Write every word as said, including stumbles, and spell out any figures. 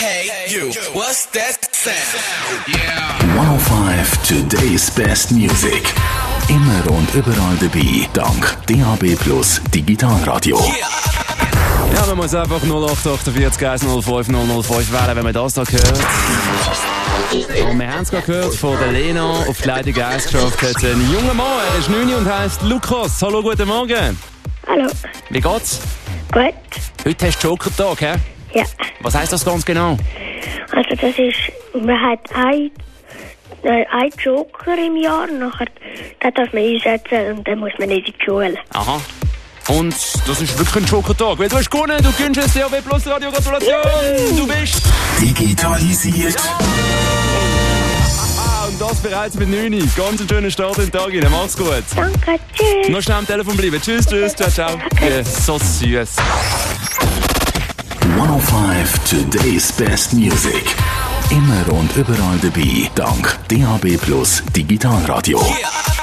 Hey, you, what's that sound? Yeah. hundertfünf Today's Best Music. Immer und überall dabei, dank D A B Plus Digitalradio. Yeah. Ja, man muss einfach null acht achtundvierzig eins null fünf null null fünf wählen, wenn man das da hört. Und wir haben es gerade gehört von der Lena, auf die Leitung eins geschafft hat ein junger Mann, er ist neun und heisst Lukas. Hallo, guten Morgen. Hallo. Wie geht's? Gut. Heute hast du Joker-Tag, hä? Ja. Was heisst das ganz genau? Also das ist, man hat ein, äh, ein Joker im Jahr, nachher den darf man einsetzen und dann muss man nicht in die Schule. Aha. Und das ist wirklich ein Joker-Tag, weil du hast gewonnen, du gewinnst das D A B Plus Radio, Gratulation! Du bist Digitalisiert. Ah, und das bereits mit neun. Ganz einen schönen Start in den Tag rein. Mach's gut. Danke, tschüss. Noch schnell am Telefon bleiben. Tschüss, tschüss, ciao, ciao. Ja, so süß. hundertfünf Today's Best Music. Immer und überall dabei, dank D A B Plus Digitalradio. Yeah.